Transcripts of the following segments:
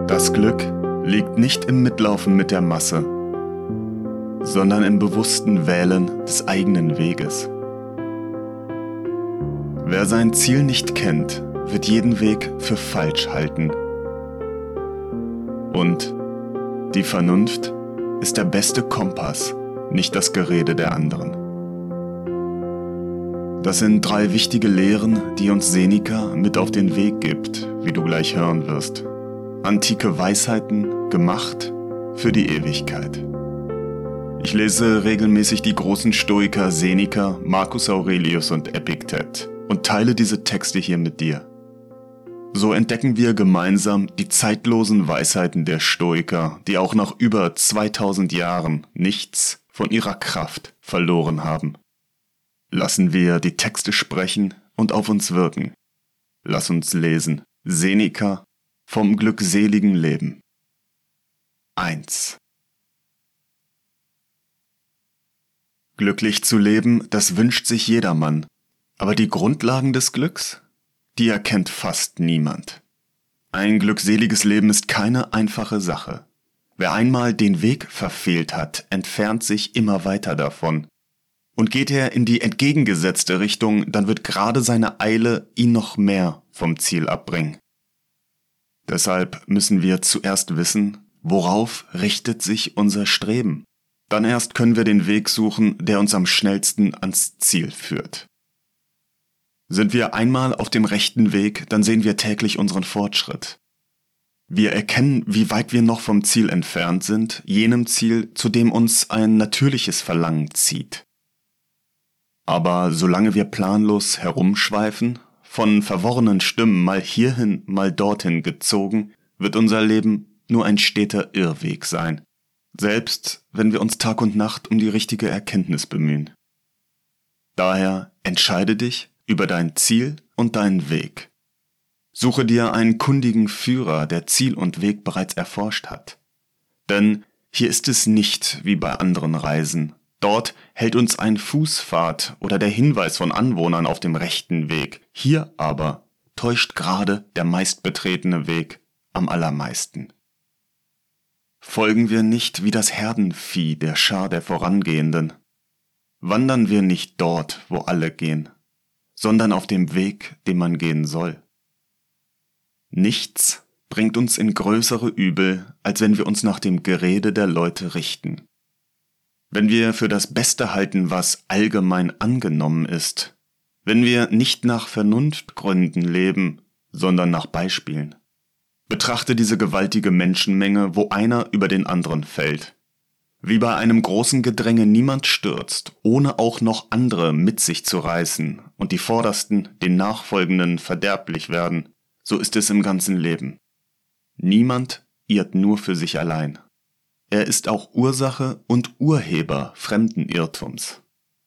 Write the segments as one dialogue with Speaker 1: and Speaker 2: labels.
Speaker 1: Das Glück liegt nicht im Mitlaufen mit der Masse, sondern im bewussten Wählen des eigenen Weges. Wer sein Ziel nicht kennt, wird jeden Weg für falsch halten. Und die Vernunft ist der beste Kompass, nicht das Gerede der anderen. Das sind 3 wichtige Lehren, die uns Seneca mit auf den Weg gibt, wie du gleich hören wirst. Antike Weisheiten, gemacht für die Ewigkeit. Ich lese regelmäßig die großen Stoiker Seneca, Marcus Aurelius und Epiktet und teile diese Texte hier mit dir. So entdecken wir gemeinsam die zeitlosen Weisheiten der Stoiker, die auch nach über 2000 Jahren nichts von ihrer Kraft verloren haben. Lassen wir die Texte sprechen und auf uns wirken. Lass uns lesen. Seneca vom glückseligen Leben. 1. Glücklich zu leben, das wünscht sich jedermann. Aber die Grundlagen des Glücks, die erkennt fast niemand. Ein glückseliges Leben ist keine einfache Sache. Wer einmal den Weg verfehlt hat, entfernt sich immer weiter davon. Und geht er in die entgegengesetzte Richtung, dann wird gerade seine Eile ihn noch mehr vom Ziel abbringen. Deshalb müssen wir zuerst wissen, worauf richtet sich unser Streben. Dann erst können wir den Weg suchen, der uns am schnellsten ans Ziel führt. Sind wir einmal auf dem rechten Weg, dann sehen wir täglich unseren Fortschritt. Wir erkennen, wie weit wir noch vom Ziel entfernt sind, jenem Ziel, zu dem uns ein natürliches Verlangen zieht. Aber solange wir planlos herumschweifen, von verworrenen Stimmen mal hierhin, mal dorthin gezogen, wird unser Leben nur ein steter Irrweg sein, selbst wenn wir uns Tag und Nacht um die richtige Erkenntnis bemühen. Daher entscheide dich über dein Ziel und deinen Weg. Suche dir einen kundigen Führer, der Ziel und Weg bereits erforscht hat. Denn hier ist es nicht wie bei anderen Reisen. Dort hält uns ein Fußpfad oder der Hinweis von Anwohnern auf dem rechten Weg. Hier aber täuscht gerade der meistbetretene Weg am allermeisten. Folgen wir nicht wie das Herdenvieh der Schar der Vorangehenden. Wandern wir nicht dort, wo alle gehen, sondern auf dem Weg, den man gehen soll. Nichts bringt uns in größere Übel, als wenn wir uns nach dem Gerede der Leute richten. Wenn wir für das Beste halten, was allgemein angenommen ist, wenn wir nicht nach Vernunftgründen leben, sondern nach Beispielen. Betrachte diese gewaltige Menschenmenge, wo einer über den anderen fällt. Wie bei einem großen Gedränge niemand stürzt, ohne auch noch andere mit sich zu reißen und die Vordersten den Nachfolgenden verderblich werden, so ist es im ganzen Leben. Niemand irrt nur für sich allein. Er ist auch Ursache und Urheber fremden Irrtums.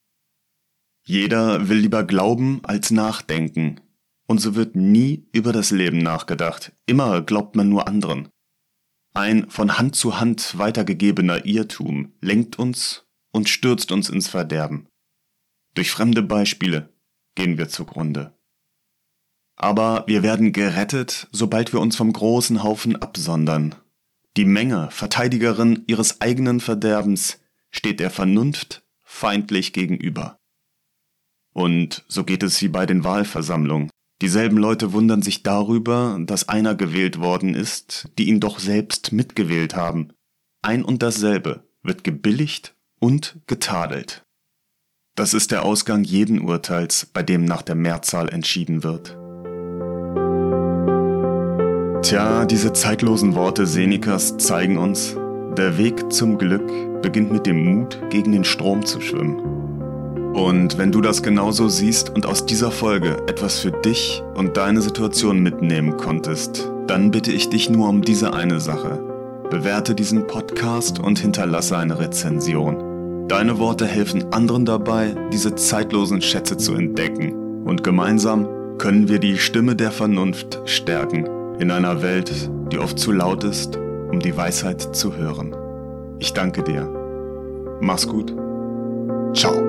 Speaker 1: Jeder will lieber glauben als nachdenken, und so wird nie über das Leben nachgedacht, immer glaubt man nur anderen. Ein von Hand zu Hand weitergegebener Irrtum lenkt uns und stürzt uns ins Verderben. Durch fremde Beispiele gehen wir zugrunde. Aber wir werden gerettet, sobald wir uns vom großen Haufen absondern. Die Menge, Verteidigerin ihres eigenen Verderbens, steht der Vernunft feindlich gegenüber. Und so geht es wie bei den Wahlversammlungen. Dieselben Leute wundern sich darüber, dass einer gewählt worden ist, die ihn doch selbst mitgewählt haben. Ein und dasselbe wird gebilligt und getadelt. Das ist der Ausgang jeden Urteils, bei dem nach der Mehrzahl entschieden wird. Tja, diese zeitlosen Worte Senecas zeigen uns, der Weg zum Glück beginnt mit dem Mut, gegen den Strom zu schwimmen. Und wenn du das genauso siehst und aus dieser Folge etwas für dich und deine Situation mitnehmen konntest, dann bitte ich dich nur um diese eine Sache. Bewerte diesen Podcast und hinterlasse eine Rezension. Deine Worte helfen anderen dabei, diese zeitlosen Schätze zu entdecken. Und gemeinsam können wir die Stimme der Vernunft stärken. In einer Welt, die oft zu laut ist, um die Weisheit zu hören. Ich danke dir. Mach's gut. Ciao.